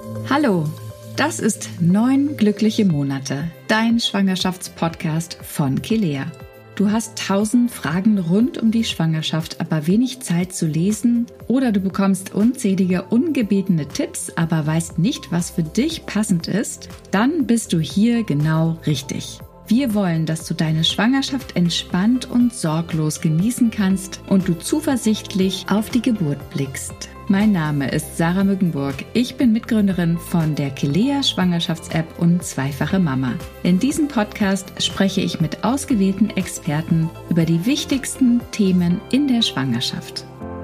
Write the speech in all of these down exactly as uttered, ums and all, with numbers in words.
Hallo, das ist Neun glückliche Monate, dein Schwangerschaftspodcast von Kelea. Du hast tausend Fragen rund um die Schwangerschaft, aber wenig Zeit zu lesen, oder du bekommst unzählige ungebetene Tipps, aber weißt nicht, was für dich passend ist? Dann bist du hier genau richtig. Wir wollen, dass du deine Schwangerschaft entspannt und sorglos genießen kannst und du zuversichtlich auf die Geburt blickst. Mein Name ist Sarah Mückenburg. Ich bin Mitgründerin von der Kelea Schwangerschafts-App und zweifache Mama. In diesem Podcast spreche ich mit ausgewählten Experten über die wichtigsten Themen in der Schwangerschaft.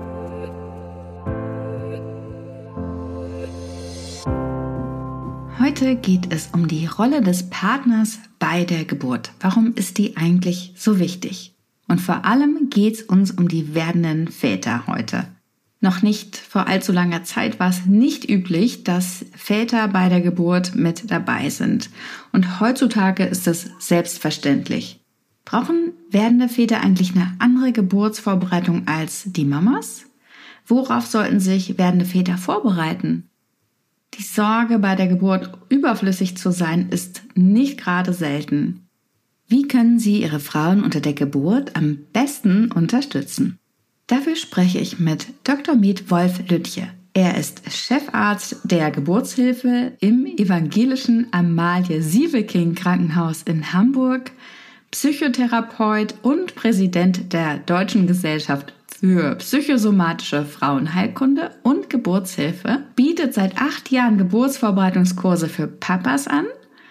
Heute geht es um die Rolle des Partners bei der Geburt. Warum ist die eigentlich so wichtig? Und vor allem geht es uns um die werdenden Väter heute. Noch nicht vor allzu langer Zeit war es nicht üblich, dass Väter bei der Geburt mit dabei sind. Und heutzutage ist es selbstverständlich. Brauchen werdende Väter eigentlich eine andere Geburtsvorbereitung als die Mamas? Worauf sollten sich werdende Väter vorbereiten? Die Sorge, bei der Geburt überflüssig zu sein, ist nicht gerade selten. Wie können Sie Ihre Frauen unter der Geburt am besten unterstützen? Dafür spreche ich mit Doktor Med Wolf Lütje. Er ist Chefarzt der Geburtshilfe im evangelischen Amalie-Sieveking-Krankenhaus in Hamburg, Psychotherapeut und Präsident der Deutschen Gesellschaft für psychosomatische Frauenheilkunde und Geburtshilfe, bietet seit acht Jahren Geburtsvorbereitungskurse für Papas an,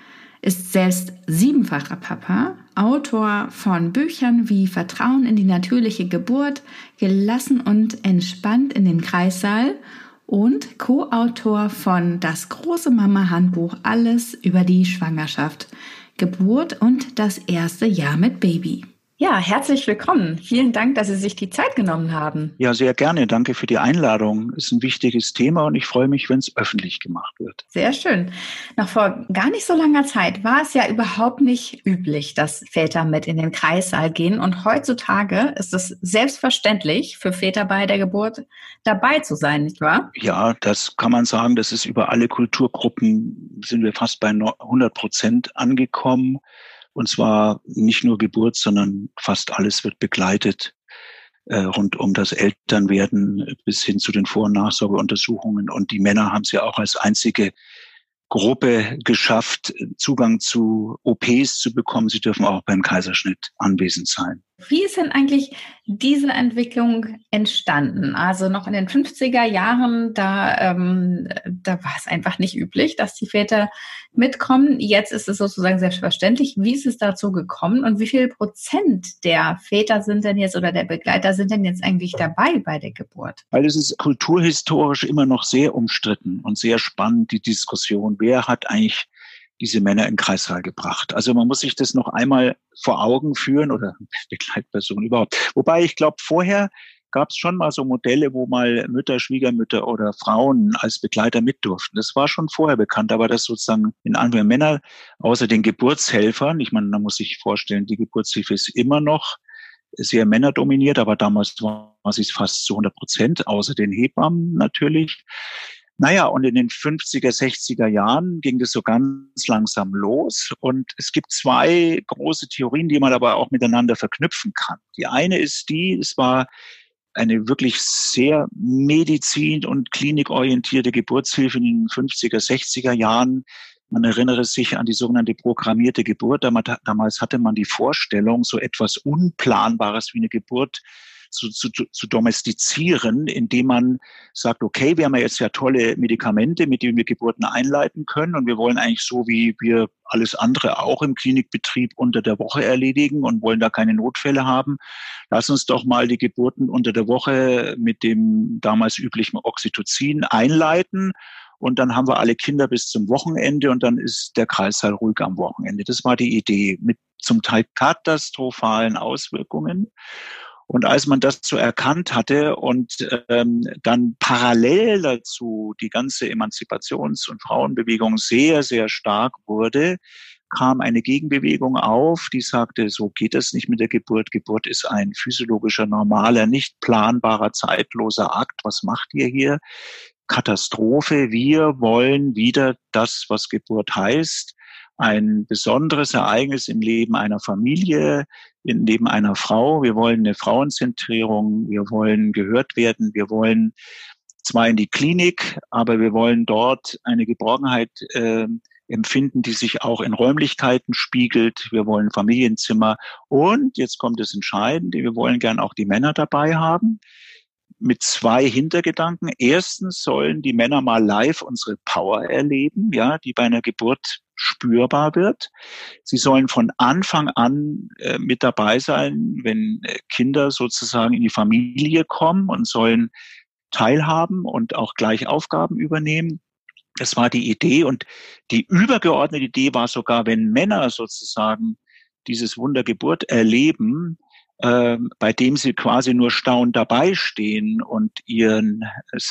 ist selbst siebenfacher Papa, Autor von Büchern wie Vertrauen in die natürliche Geburt, Gelassen und entspannt in den Kreissaal und Co-Autor von Das große Mama-Handbuch Alles über die Schwangerschaft, Geburt und das erste Jahr mit Baby. Ja, herzlich willkommen. Vielen Dank, dass Sie sich die Zeit genommen haben. Ja, sehr gerne. Danke für die Einladung. Ist ein wichtiges Thema und ich freue mich, wenn es öffentlich gemacht wird. Sehr schön. Noch vor gar nicht so langer Zeit war es ja überhaupt nicht üblich, dass Väter mit in den Kreissaal gehen. Und heutzutage ist es selbstverständlich für Väter bei der Geburt dabei zu sein, nicht wahr? Ja, das kann man sagen. Das ist über alle Kulturgruppen, sind wir fast bei hundert Prozent angekommen. Und zwar nicht nur Geburt, sondern fast alles wird begleitet äh, rund um das Elternwerden bis hin zu den Vor- und Nachsorgeuntersuchungen. Und die Männer haben es ja auch als einzige Gruppe geschafft, Zugang zu O Ps zu bekommen. Sie dürfen auch beim Kaiserschnitt anwesend sein. Wie ist denn eigentlich diese Entwicklung entstanden? Also noch in den fünfziger Jahren, da, ähm, da war es einfach nicht üblich, dass die Väter mitkommen. Jetzt ist es sozusagen selbstverständlich. Wie ist es dazu gekommen und wie viel Prozent der Väter sind denn jetzt oder der Begleiter sind denn jetzt eigentlich dabei bei der Geburt? Weil es ist kulturhistorisch immer noch sehr umstritten und sehr spannend, die Diskussion, wer hat eigentlich diese Männer in den Kreissaal gebracht. Also man muss sich das noch einmal vor Augen führen oder Begleitpersonen überhaupt. Wobei ich glaube, vorher gab es schon mal so Modelle, wo mal Mütter, Schwiegermütter oder Frauen als Begleiter mit durften. Das war schon vorher bekannt, aber das sozusagen in anderen Männer, außer den Geburtshelfern, ich meine, man muss sich vorstellen, die Geburtshilfe ist immer noch sehr männerdominiert, aber damals war sie fast zu hundert Prozent, außer den Hebammen natürlich. Naja, und in den fünfziger, sechziger Jahren ging das so ganz langsam los. Und es gibt zwei große Theorien, die man aber auch miteinander verknüpfen kann. Die eine ist die, es war eine wirklich sehr medizin- und klinikorientierte Geburtshilfe in den fünfziger, sechziger Jahren. Man erinnere sich an die sogenannte programmierte Geburt. Damals hatte man die Vorstellung, so etwas Unplanbares wie eine Geburt Zu, zu, zu domestizieren, indem man sagt, okay, wir haben ja jetzt ja tolle Medikamente, mit denen wir Geburten einleiten können und wir wollen eigentlich so, wie wir alles andere auch im Klinikbetrieb unter der Woche erledigen und wollen da keine Notfälle haben. Lass uns doch mal die Geburten unter der Woche mit dem damals üblichen Oxytocin einleiten und dann haben wir alle Kinder bis zum Wochenende und dann ist der Kreissaal ruhig am Wochenende. Das war die Idee mit zum Teil katastrophalen Auswirkungen. Und als man das so erkannt hatte und ähm, dann parallel dazu die ganze Emanzipations- und Frauenbewegung sehr, sehr stark wurde, kam eine Gegenbewegung auf, die sagte, so geht es nicht mit der Geburt. Geburt ist ein physiologischer, normaler, nicht planbarer, zeitloser Akt. Was macht ihr hier? Katastrophe. Wir wollen wieder das, was Geburt heißt, ein besonderes Ereignis im Leben einer Familie, im Leben einer Frau. Wir wollen eine Frauenzentrierung, wir wollen gehört werden, wir wollen zwar in die Klinik, aber wir wollen dort eine Geborgenheit äh, empfinden, die sich auch in Räumlichkeiten spiegelt. Wir wollen Familienzimmer und, jetzt kommt das Entscheidende, wir wollen gern auch die Männer dabei haben. Mit zwei Hintergedanken. Erstens sollen die Männer mal live unsere Power erleben, ja, die bei einer Geburt spürbar wird. Sie sollen von Anfang an äh, mit dabei sein, wenn äh, Kinder sozusagen in die Familie kommen und sollen teilhaben und auch gleich Aufgaben übernehmen. Das war die Idee. Und die übergeordnete Idee war sogar, wenn Männer sozusagen dieses Wunder Geburt erleben, äh, bei dem sie quasi nur staunend dabei stehen und ihren,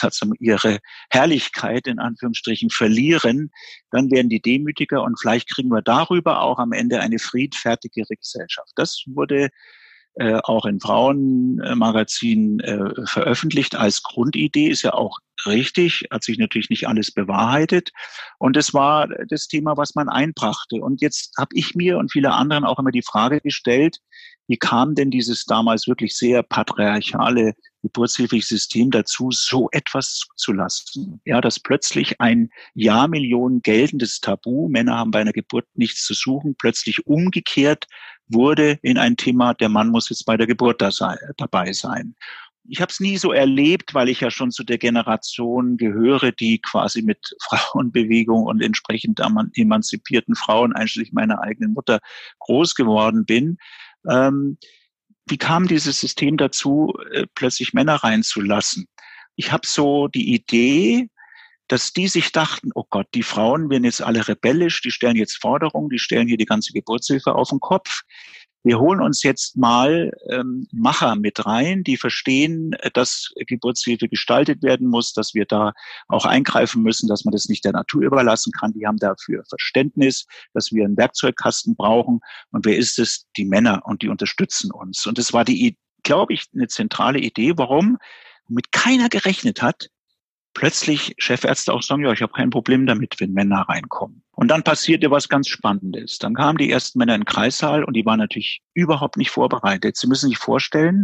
ihre Herrlichkeit in Anführungsstrichen verlieren, dann werden die demütiger und vielleicht kriegen wir darüber auch am Ende eine friedfertigere Gesellschaft. Das wurde äh, auch in Frauenmagazinen äh, veröffentlicht als Grundidee, ist ja auch richtig, hat sich natürlich nicht alles bewahrheitet. Und es war das Thema, was man einbrachte. Und jetzt habe ich mir und viele anderen auch immer die Frage gestellt, wie kam denn dieses damals wirklich sehr patriarchale Geburtshilfesystem dazu, so etwas zuzulassen? Ja, dass plötzlich ein Jahrmillionen geltendes Tabu, Männer haben bei einer Geburt nichts zu suchen, plötzlich umgekehrt wurde in ein Thema, der Mann muss jetzt bei der Geburt da sei, dabei sein. Ich habe es nie so erlebt, weil ich ja schon zu der Generation gehöre, die quasi mit Frauenbewegung und entsprechend emanzipierten Frauen, einschließlich meiner eigenen Mutter, groß geworden bin. Ähm, wie kam dieses System dazu, äh, plötzlich Männer reinzulassen? Ich habe so die Idee, dass die sich dachten, oh Gott, die Frauen werden jetzt alle rebellisch, die stellen jetzt Forderungen, die stellen hier die ganze Geburtshilfe auf den Kopf. Wir holen uns jetzt mal ähm, Macher mit rein, die verstehen, dass Geburtshilfe gestaltet werden muss, dass wir da auch eingreifen müssen, dass man das nicht der Natur überlassen kann. Die haben dafür Verständnis, dass wir einen Werkzeugkasten brauchen. Und wer ist es? Die Männer, und die unterstützen uns. Und das war die, glaube ich, eine zentrale Idee, warum mit keiner gerechnet hat, plötzlich Chefärzte auch sagen, ja, ich habe kein Problem damit, wenn Männer reinkommen. Und dann passierte was ganz Spannendes. Dann kamen die ersten Männer in den Kreissaal und die waren natürlich überhaupt nicht vorbereitet. Sie müssen sich vorstellen,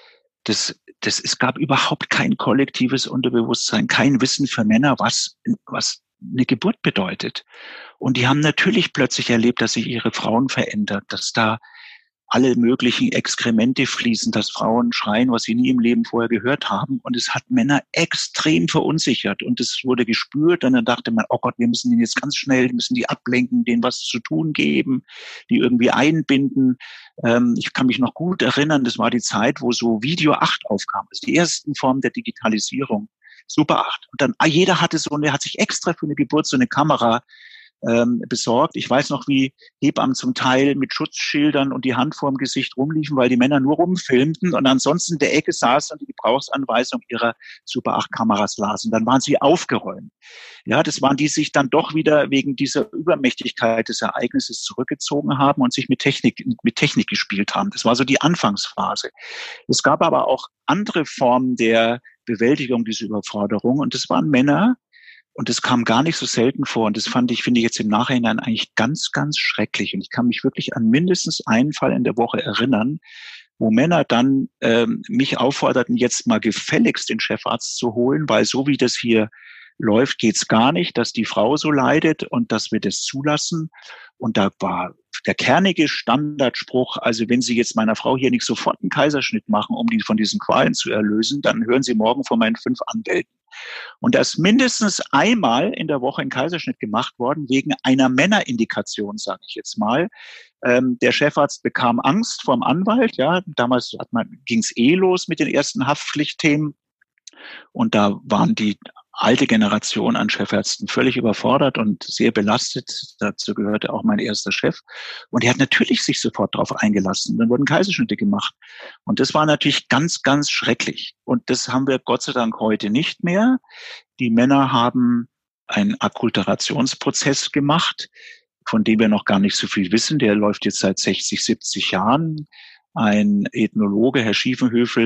das, das, es gab überhaupt kein kollektives Unterbewusstsein, kein Wissen für Männer, was, was eine Geburt bedeutet. Und die haben natürlich plötzlich erlebt, dass sich ihre Frauen verändert, dass da alle möglichen Exkremente fließen, dass Frauen schreien, was sie nie im Leben vorher gehört haben. Und es hat Männer extrem verunsichert. Und es wurde gespürt. Und dann dachte man, oh Gott, wir müssen den jetzt ganz schnell, müssen die ablenken, denen was zu tun geben, die irgendwie einbinden. Ähm, ich kann mich noch gut erinnern, das war die Zeit, wo so Video acht aufkam. Das ist die ersten Formen der Digitalisierung. Super acht. Und dann, jeder hatte so, der hat sich extra für eine Geburt so eine Kamera Ähm, besorgt. Ich weiß noch, wie Hebammen zum Teil mit Schutzschildern und die Hand vorm Gesicht rumliefen, weil die Männer nur rumfilmten und ansonsten in der Ecke saßen und die Gebrauchsanweisung ihrer Super acht Kameras lasen. Dann waren sie aufgeräumt. Ja, das waren die, sich dann doch wieder wegen dieser Übermächtigkeit des Ereignisses zurückgezogen haben und sich mit Technik, mit Technik gespielt haben. Das war so die Anfangsphase. Es gab aber auch andere Formen der Bewältigung dieser Überforderung und das waren Männer. Und das kam gar nicht so selten vor. Und das fand ich, finde ich jetzt im Nachhinein eigentlich ganz, ganz schrecklich. Und ich kann mich wirklich an mindestens einen Fall in der Woche erinnern, wo Männer dann ähm, mich aufforderten, jetzt mal gefälligst den Chefarzt zu holen, weil so wie das hier läuft, geht's gar nicht, dass die Frau so leidet und dass wir das zulassen. Und da war der kernige Standardspruch, also wenn Sie jetzt meiner Frau hier nicht sofort einen Kaiserschnitt machen, um die von diesen Qualen zu erlösen, dann hören Sie morgen von meinen fünf Anwälten. Und da ist mindestens einmal in der Woche ein Kaiserschnitt gemacht worden, wegen einer Männerindikation, sage ich jetzt mal. Ähm, der Chefarzt bekam Angst vorm Anwalt. Ja, damals hat man, ging's eh los mit den ersten Haftpflichtthemen. Und da waren die alte Generation an Chefärzten völlig überfordert und sehr belastet. Dazu gehörte auch mein erster Chef. Und er hat natürlich sich sofort darauf eingelassen. Dann wurden Kaiserschnitte gemacht. Und das war natürlich ganz, ganz schrecklich. Und das haben wir Gott sei Dank heute nicht mehr. Die Männer haben einen Akkulturationsprozess gemacht, von dem wir noch gar nicht so viel wissen. Der läuft jetzt seit sechzig, siebzig Jahren. Ein Ethnologe, Herr Schiefenhöfel,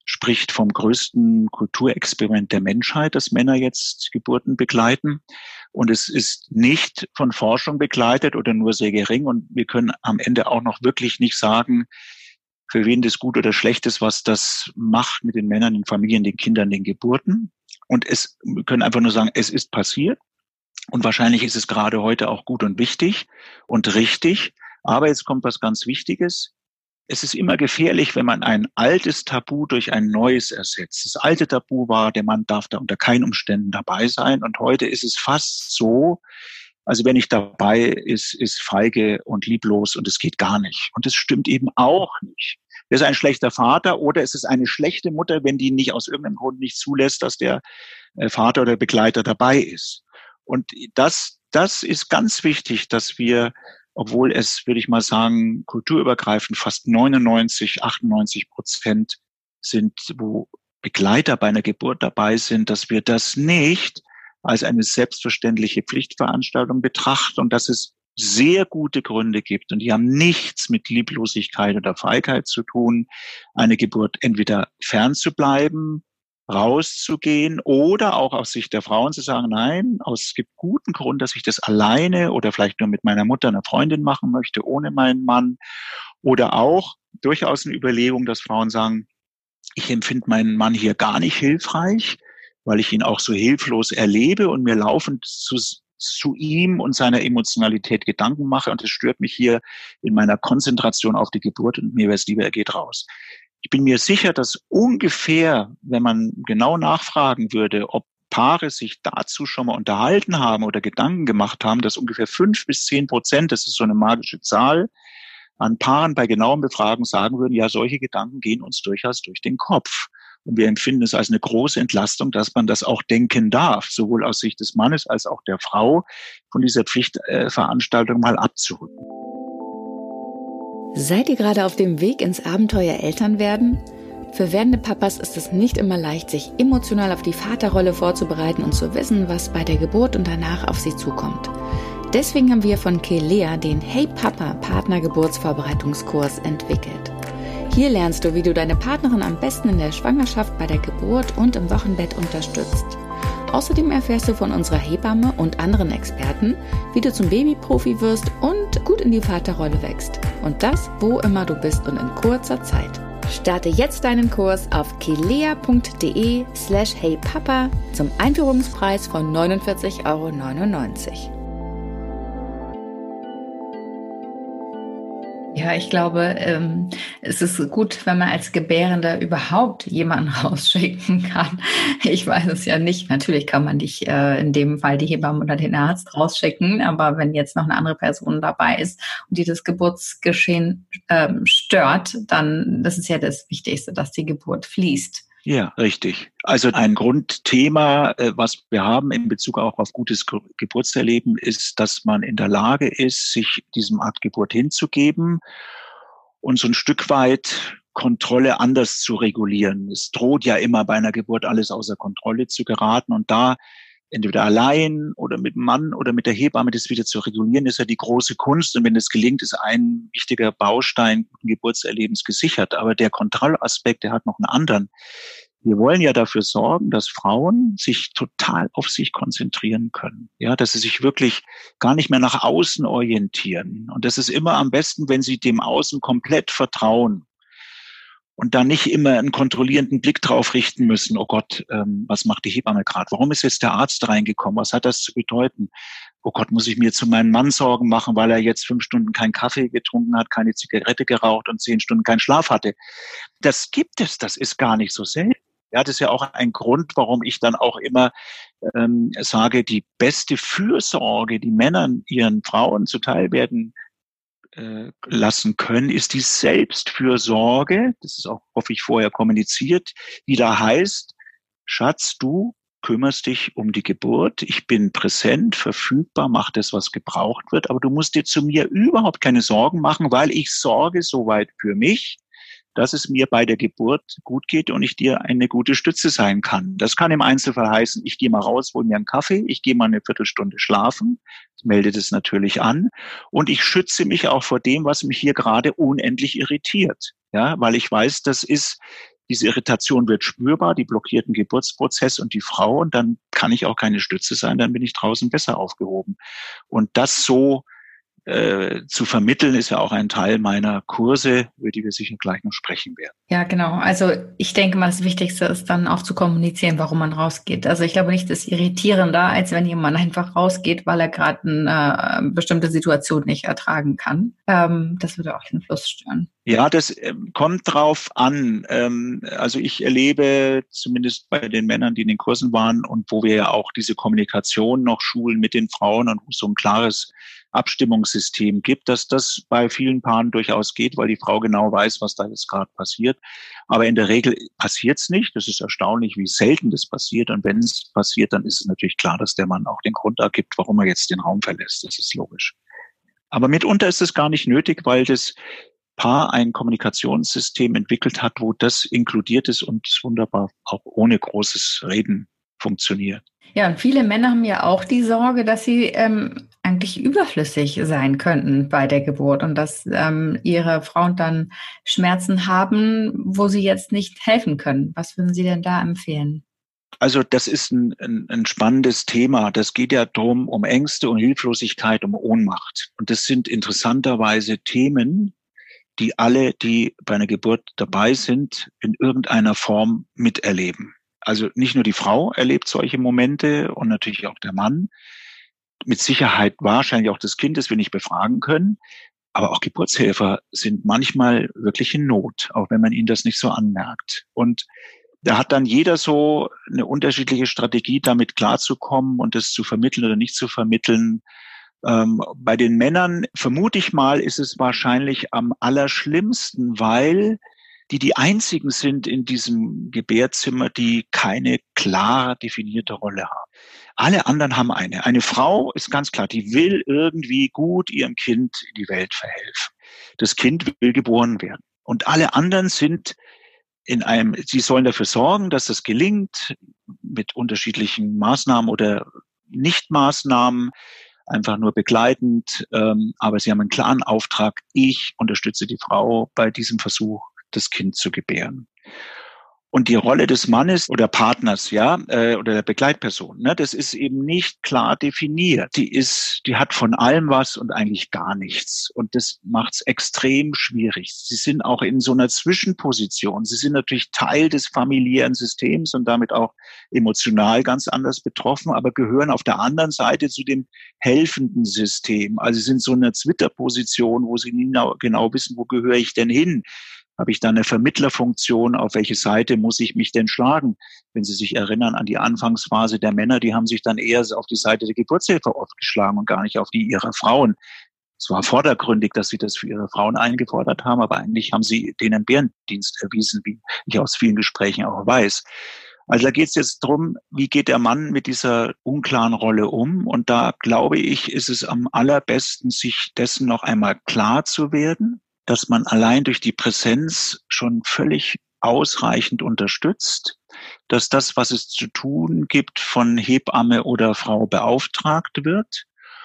spricht vom größten Kulturexperiment der Menschheit, dass Männer jetzt Geburten begleiten. Und es ist nicht von Forschung begleitet oder nur sehr gering. Und wir können am Ende auch noch wirklich nicht sagen, für wen das gut oder schlecht ist, was das macht mit den Männern, den Familien, den Kindern, den Geburten. Und es, wir können einfach nur sagen, es ist passiert. Und wahrscheinlich ist es gerade heute auch gut und wichtig und richtig. Aber jetzt kommt was ganz Wichtiges. Es ist immer gefährlich, wenn man ein altes Tabu durch ein neues ersetzt. Das alte Tabu war, der Mann darf da unter keinen Umständen dabei sein. Und heute ist es fast so, also wer nicht dabei ist, ist feige und lieblos und es geht gar nicht. Und das stimmt eben auch nicht. Er ist ein schlechter Vater oder es ist eine schlechte Mutter, wenn die nicht aus irgendeinem Grund nicht zulässt, dass der Vater oder Begleiter dabei ist. Und das, das ist ganz wichtig, dass wir, obwohl es, würde ich mal sagen, kulturübergreifend fast neunundneunzig, achtundneunzig Prozent sind, wo Begleiter bei einer Geburt dabei sind, dass wir das nicht als eine selbstverständliche Pflichtveranstaltung betrachten und dass es sehr gute Gründe gibt und die haben nichts mit Lieblosigkeit oder Feigheit zu tun, eine Geburt entweder fernzubleiben, rauszugehen oder auch aus Sicht der Frauen zu sagen, nein, es gibt guten Grund, dass ich das alleine oder vielleicht nur mit meiner Mutter, einer Freundin machen möchte, ohne meinen Mann. Oder auch durchaus eine Überlegung, dass Frauen sagen, ich empfinde meinen Mann hier gar nicht hilfreich, weil ich ihn auch so hilflos erlebe und mir laufend zu, zu ihm und seiner Emotionalität Gedanken mache und es stört mich hier in meiner Konzentration auf die Geburt und mir wäre es lieber, er geht raus. Ich bin mir sicher, dass ungefähr, wenn man genau nachfragen würde, ob Paare sich dazu schon mal unterhalten haben oder Gedanken gemacht haben, dass ungefähr fünf bis zehn Prozent, das ist so eine magische Zahl, an Paaren bei genauem Befragen sagen würden, ja, solche Gedanken gehen uns durchaus durch den Kopf. Und wir empfinden es als eine große Entlastung, dass man das auch denken darf, sowohl aus Sicht des Mannes als auch der Frau, von dieser Pflichtveranstaltung mal abzurücken. Seid ihr gerade auf dem Weg ins Abenteuer Elternwerden? Für werdende Papas ist es nicht immer leicht, sich emotional auf die Vaterrolle vorzubereiten und zu wissen, was bei der Geburt und danach auf sie zukommt. Deswegen haben wir von Kelea den Hey Papa Partnergeburtsvorbereitungskurs entwickelt. Hier lernst du, wie du deine Partnerin am besten in der Schwangerschaft, bei der Geburt und im Wochenbett unterstützt. Außerdem erfährst du von unserer Hebamme und anderen Experten, wie du zum Babyprofi wirst und gut in die Vaterrolle wächst. Und das, wo immer du bist und in kurzer Zeit. Starte jetzt deinen Kurs auf kelea.de slash heypapa zum Einführungspreis von neunundvierzig Euro neunundneunzig. Ja, ich glaube, ähm, es ist gut, wenn man als Gebärender überhaupt jemanden rausschicken kann. Ich weiß es ja nicht. Natürlich kann man nicht äh, in dem Fall die Hebamme oder den Arzt rausschicken, aber wenn jetzt noch eine andere Person dabei ist und die das Geburtsgeschehen ähm, stört, dann das ist ja das Wichtigste, dass die Geburt fließt. Ja, richtig. Also ein Grundthema, was wir haben in Bezug auch auf gutes Geburtserleben, ist, dass man in der Lage ist, sich diesem Akt Geburt hinzugeben und so ein Stück weit Kontrolle anders zu regulieren. Es droht ja immer bei einer Geburt alles außer Kontrolle zu geraten und da entweder allein oder mit dem Mann oder mit der Hebamme das wieder zu regulieren, ist ja die große Kunst. Und wenn das gelingt, ist ein wichtiger Baustein guten Geburtserlebens gesichert. Aber der Kontrollaspekt, der hat noch einen anderen. Wir wollen ja dafür sorgen, dass Frauen sich total auf sich konzentrieren können. Ja, dass sie sich wirklich gar nicht mehr nach außen orientieren. Und das ist immer am besten, wenn sie dem Außen komplett vertrauen. Und da nicht immer einen kontrollierenden Blick drauf richten müssen. Oh Gott, ähm, was macht die Hebamme gerade? Warum ist jetzt der Arzt reingekommen? Was hat das zu bedeuten? Oh Gott, muss ich mir zu meinem Mann Sorgen machen, weil er jetzt fünf Stunden keinen Kaffee getrunken hat, keine Zigarette geraucht und zehn Stunden keinen Schlaf hatte. Das gibt es, das ist gar nicht so selten. Ja, das ist ja auch ein Grund, warum ich dann auch immer ähm, sage, die beste Fürsorge, die Männern ihren Frauen zuteil werden lassen können, ist die Selbstfürsorge, das ist auch, hoffe ich, vorher kommuniziert, die da heißt, Schatz, du kümmerst dich um die Geburt, ich bin präsent, verfügbar, mach das, was gebraucht wird, aber du musst dir zu mir überhaupt keine Sorgen machen, weil ich sorge soweit für mich, dass es mir bei der Geburt gut geht und ich dir eine gute Stütze sein kann. Das kann im Einzelfall heißen, ich gehe mal raus, hol mir einen Kaffee, ich gehe mal eine Viertelstunde schlafen, ich melde das natürlich an und ich schütze mich auch vor dem, was mich hier gerade unendlich irritiert. Ja, weil ich weiß, das ist Diese Irritation wird spürbar, die blockiert den Geburtsprozess und die Frau und dann kann ich auch keine Stütze sein, dann bin ich draußen besser aufgehoben. Und das so äh, zu vermitteln, ist ja auch ein Teil meiner Kurse, über die wir sicher gleich noch sprechen werden. Ja, genau. Also ich denke mal, das Wichtigste ist dann auch zu kommunizieren, warum man rausgeht. Also ich glaube nicht, das ist irritierender, als wenn jemand einfach rausgeht, weil er gerade eine äh, bestimmte Situation nicht ertragen kann. Ähm, das würde auch den Fluss stören. Ja, das ähm, kommt drauf an. Ähm, also ich erlebe zumindest bei den Männern, die in den Kursen waren und wo wir ja auch diese Kommunikation noch schulen mit den Frauen und wo es so ein klares Abstimmungssystem gibt, dass das bei vielen Paaren durchaus geht, weil die Frau genau weiß, was da jetzt gerade passiert. Aber in der Regel passiert es nicht. Das ist erstaunlich, wie selten das passiert. Und wenn es passiert, dann ist es natürlich klar, dass der Mann auch den Grund ergibt, warum er jetzt den Raum verlässt. Das ist logisch. Aber mitunter ist es gar nicht nötig, weil das Paar ein Kommunikationssystem entwickelt hat, wo das inkludiert ist und wunderbar auch ohne großes Reden funktioniert. Ja, und viele Männer haben ja auch die Sorge, dass sie ähm, eigentlich überflüssig sein könnten bei der Geburt und dass ähm, ihre Frauen dann Schmerzen haben, wo sie jetzt nicht helfen können. Was würden Sie denn da empfehlen? Also das ist ein, ein, ein spannendes Thema. Das geht ja darum, um Ängste, um Hilflosigkeit, um Ohnmacht. Und das sind interessanterweise Themen, die alle, die bei einer Geburt dabei sind, in irgendeiner Form miterleben. Also nicht nur die Frau erlebt solche Momente und natürlich auch der Mann. Mit Sicherheit wahrscheinlich auch das Kind, das wir nicht befragen können. Aber auch Geburtshelfer sind manchmal wirklich in Not, auch wenn man ihnen das nicht so anmerkt. Und da hat dann jeder so eine unterschiedliche Strategie, damit klarzukommen und das zu vermitteln oder nicht zu vermitteln. Ähm, bei den Männern, vermute ich mal, ist es wahrscheinlich am allerschlimmsten, weil die die einzigen sind in diesem Gebärzimmer, die keine klar definierte Rolle haben. Alle anderen haben eine. Eine Frau ist ganz klar, die will irgendwie gut ihrem Kind in die Welt verhelfen. Das Kind will geboren werden. Und alle anderen sind in einem, sie sollen dafür sorgen, dass das gelingt, mit unterschiedlichen Maßnahmen oder Nichtmaßnahmen, einfach nur begleitend. Ähm, aber sie haben einen klaren Auftrag. Ich unterstütze die Frau bei diesem Versuch, das Kind zu gebären. Und die Rolle des Mannes oder Partners, ja, äh, oder der Begleitperson, ne, das ist eben nicht klar definiert. Die ist, die hat von allem was und eigentlich gar nichts. Und das macht es extrem schwierig. Sie sind auch in so einer Zwischenposition. Sie sind natürlich Teil des familiären Systems und damit auch emotional ganz anders betroffen, aber gehören auf der anderen Seite zu dem helfenden System. Also sie sind so in einer Zwitterposition, wo sie nie genau wissen, wo gehöre ich denn hin? Habe ich da eine Vermittlerfunktion? Auf welche Seite muss ich mich denn schlagen? Wenn Sie sich erinnern an die Anfangsphase der Männer, die haben sich dann eher auf die Seite der Geburtshelfer oft geschlagen und gar nicht auf die ihrer Frauen. Es war vordergründig, dass sie das für ihre Frauen eingefordert haben, aber eigentlich haben sie denen Bärendienst erwiesen, wie ich aus vielen Gesprächen auch weiß. Also da geht es jetzt drum, wie geht der Mann mit dieser unklaren Rolle um? Und da, glaube ich, ist es am allerbesten, sich dessen noch einmal klar zu werden, dass man allein durch die Präsenz schon völlig ausreichend unterstützt, dass das, was es zu tun gibt, von Hebamme oder Frau beauftragt wird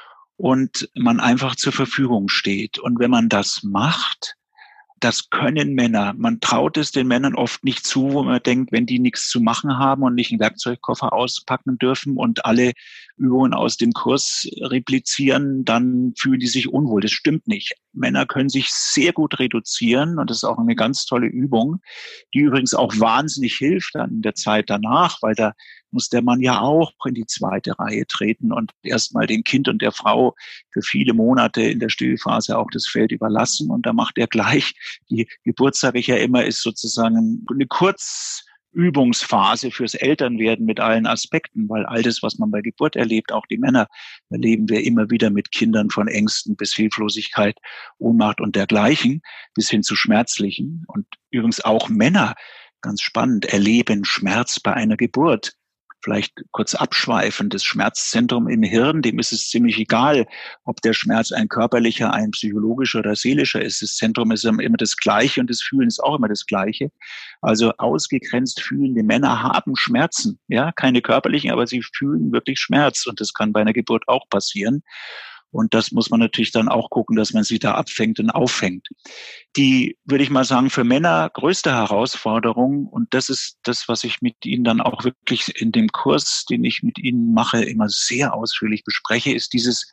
und man einfach zur Verfügung steht. Und wenn man das macht, das können Männer. Man traut es den Männern oft nicht zu, wo man denkt, wenn die nichts zu machen haben und nicht einen Werkzeugkoffer auspacken dürfen und alle Übungen aus dem Kurs replizieren, dann fühlen die sich unwohl. Das stimmt nicht. Männer können sich sehr gut reduzieren und das ist auch eine ganz tolle Übung, die übrigens auch wahnsinnig hilft dann in der Zeit danach, weil da muss der Mann ja auch in die zweite Reihe treten und erstmal dem Kind und der Frau für viele Monate in der Stillphase auch das Feld überlassen. Und da macht er gleich, die Geburt, sage ich ja immer, ist sozusagen eine Kurzübungsphase fürs Elternwerden mit allen Aspekten, weil all das, was man bei Geburt erlebt, auch die Männer, erleben wir immer wieder mit Kindern von Ängsten bis Hilflosigkeit, Ohnmacht und dergleichen, bis hin zu Schmerzlichen. Und übrigens auch Männer, ganz spannend, erleben Schmerz bei einer Geburt. Vielleicht kurz abschweifen, das Schmerzzentrum im Hirn, dem ist es ziemlich egal, ob der Schmerz ein körperlicher, ein psychologischer oder seelischer ist. Das Zentrum ist immer das Gleiche und das Fühlen ist auch immer das Gleiche. Also ausgegrenzt fühlende Männer haben Schmerzen, ja, keine körperlichen, aber sie fühlen wirklich Schmerz und das kann bei einer Geburt auch passieren. Und das muss man natürlich dann auch gucken, dass man sie da abfängt und auffängt. Die, würde ich mal sagen, für Männer größte Herausforderung, und das ist das, was ich mit Ihnen dann auch wirklich in dem Kurs, den ich mit Ihnen mache, immer sehr ausführlich bespreche, ist dieses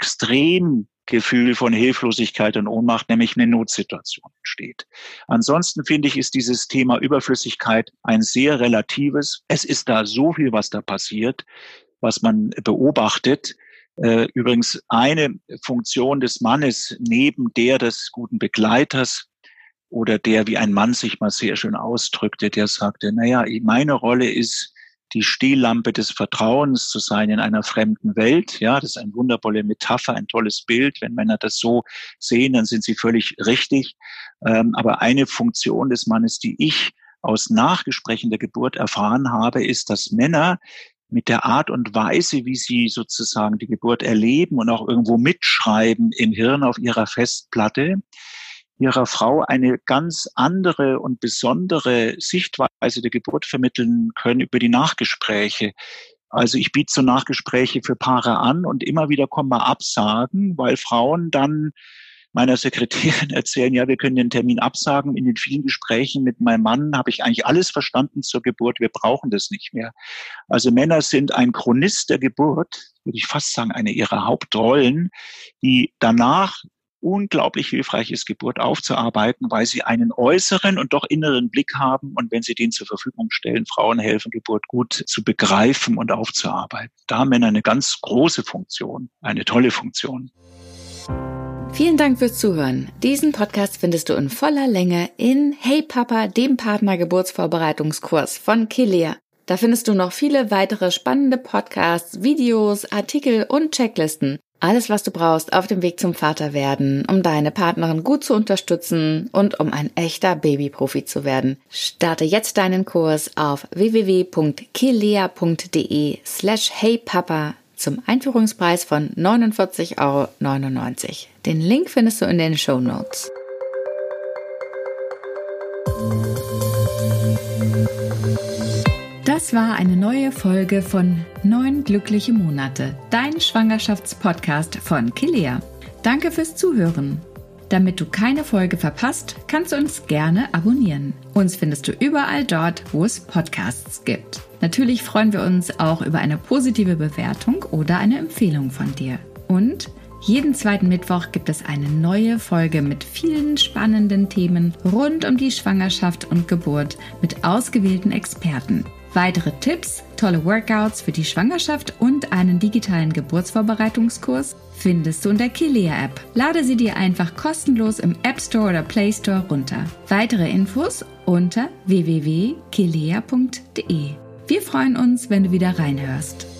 Extremgefühl von Hilflosigkeit und Ohnmacht, nämlich eine Notsituation entsteht. Ansonsten finde ich, ist dieses Thema Überflüssigkeit ein sehr relatives. Es ist da so viel, was da passiert, was man beobachtet. Übrigens eine Funktion des Mannes neben der des guten Begleiters oder der, wie ein Mann sich mal sehr schön ausdrückte, der sagte, naja, meine Rolle ist, die Stehlampe des Vertrauens zu sein in einer fremden Welt. Ja, das ist eine wundervolle Metapher, ein tolles Bild. Wenn Männer das so sehen, dann sind sie völlig richtig. Aber eine Funktion des Mannes, die ich aus Nachgesprächen der Geburt erfahren habe, ist, dass Männer mit der Art und Weise, wie sie sozusagen die Geburt erleben und auch irgendwo mitschreiben im Hirn auf ihrer Festplatte, ihrer Frau eine ganz andere und besondere Sichtweise der Geburt vermitteln können über die Nachgespräche. Also ich biete so Nachgespräche für Paare an und immer wieder kommen mal Absagen, weil Frauen dann meiner Sekretärin erzählen, ja, wir können den Termin absagen. In den vielen Gesprächen mit meinem Mann habe ich eigentlich alles verstanden zur Geburt. Wir brauchen das nicht mehr. Also Männer sind ein Chronist der Geburt, würde ich fast sagen, eine ihrer Hauptrollen, die danach unglaublich hilfreich ist, Geburt aufzuarbeiten, weil sie einen äußeren und doch inneren Blick haben und wenn sie den zur Verfügung stellen, Frauen helfen, Geburt gut zu begreifen und aufzuarbeiten. Da haben Männer eine ganz große Funktion, eine tolle Funktion. Vielen Dank fürs Zuhören. Diesen Podcast findest du in voller Länge in Hey Papa, dem Partnergeburtsvorbereitungskurs von Kilea. Da findest du noch viele weitere spannende Podcasts, Videos, Artikel und Checklisten. Alles, was du brauchst auf dem Weg zum Vaterwerden, um deine Partnerin gut zu unterstützen und um ein echter Babyprofi zu werden. Starte jetzt deinen Kurs auf w w w punkt kilea punkt de slash heypapa zum Einführungspreis von neunundvierzig Euro neunundneunzig. Den Link findest du in den Shownotes. Das war eine neue Folge von Neun glückliche Monate, dein Schwangerschaftspodcast von Kilea. Danke fürs Zuhören. Damit du keine Folge verpasst, kannst du uns gerne abonnieren. Uns findest du überall dort, wo es Podcasts gibt. Natürlich freuen wir uns auch über eine positive Bewertung oder eine Empfehlung von dir. Und jeden zweiten Mittwoch gibt es eine neue Folge mit vielen spannenden Themen rund um die Schwangerschaft und Geburt mit ausgewählten Experten. Weitere Tipps, tolle Workouts für die Schwangerschaft und einen digitalen Geburtsvorbereitungskurs findest du in der Kilea-App. Lade sie dir einfach kostenlos im App Store oder Play Store runter. Weitere Infos unter w w w punkt kilea punkt de. Wir freuen uns, wenn du wieder reinhörst.